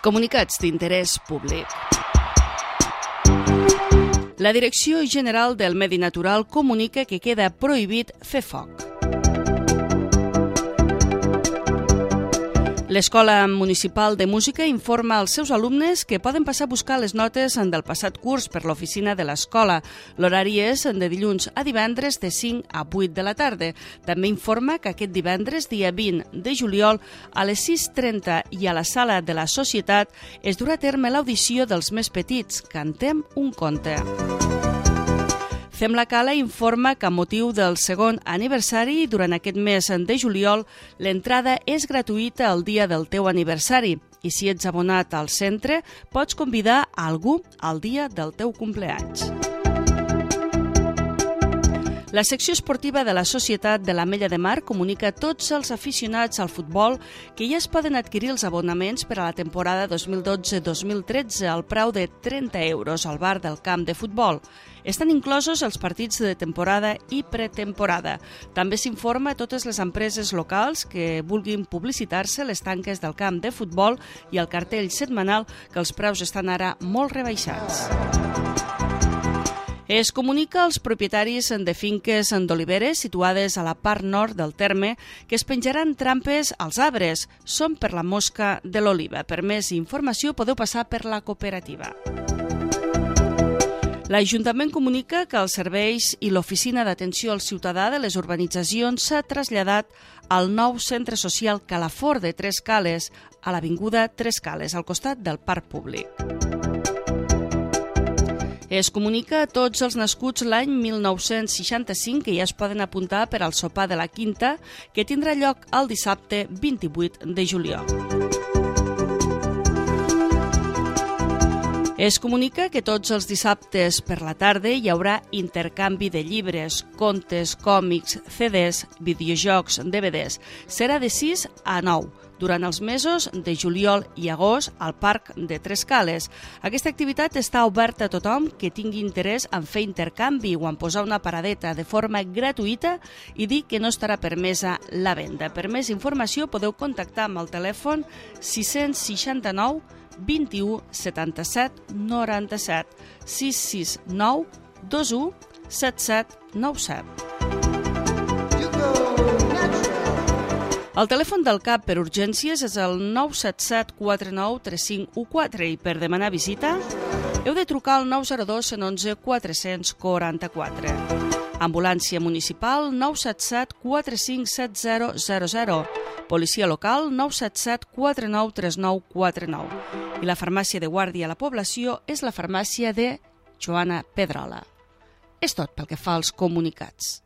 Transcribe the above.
Comunicats d'interès públic. La Direcció General del Medi Natural comunica que queda prohibit fer foc. L'Escola Municipal de Música informa als seus alumnes que poden passar a buscar les notes del passat curs per l'oficina de l'escola. L'horari és de dilluns a divendres de 5 a 8 de la tarda. També informa que aquest divendres, dia 20 de juliol, a les 6:30 i a la sala de la Societat es durà a terme l'audició dels més petits. Cantem un conte. Fem la Cala informa que a motiu del segon aniversari, durant aquest mes de juliol, l'entrada és gratuïta el dia del teu aniversari i si ets abonat al centre, pots convidar a algú al dia del teu cumpleanys. La secció esportiva de la Societat de l'Ametlla de Mar comunica a tots els aficionats al futbol que ja es poden adquirir els abonaments per a la temporada 2012-2013 al preu de 30 euros al bar del camp de futbol. Estan inclosos els partits de temporada i pretemporada. També s'informa a totes les empreses locals que vulguin publicitar-se les tanques del camp de futbol i el cartell setmanal que els preus estan ara molt rebaixats. Es comunica als propietaris de finques d'oliveres situades a la part nord del terme que es penjaran trampes als arbres. Són per la mosca de l'oliva. Per més informació podeu passar per la cooperativa. L'Ajuntament comunica que els serveis i l'oficina d'atenció al ciutadà de les urbanitzacions s'ha traslladat al nou centre social Calafort de Tres Cales, a l'avinguda Tres Cales, al costat del Parc Públic. Es comunica a tots els nascuts l'any 1965 que ja es poden apuntar per al sopar de la Quinta, que tindrà lloc el dissabte 28 de juliol. Es comunica que tots els dissabtes per la tarda hi haurà intercanvi de llibres, contes, còmics, CDs, videojocs, DVDs. Serà de 6 a 9, durant els mesos de juliol i agost al Parc de Tres Cales. Aquesta activitat està oberta a tothom que tingui interès en fer intercanvi o en posar una paradeta de forma gratuïta i dir que no estarà permesa la venda. Per més informació podeu contactar amb el telèfon 669 21 77 97 669 21 77 97. El telèfon del CAP per urgències és el 977 49 3514 i per demanar visita heu de trucar al 902 111 444. Ambulància municipal 977 457000. Policia local 977 493949. I la farmàcia de guàrdia a la població és la farmàcia de Joana Pedrola. És tot pel que fa als comunicats.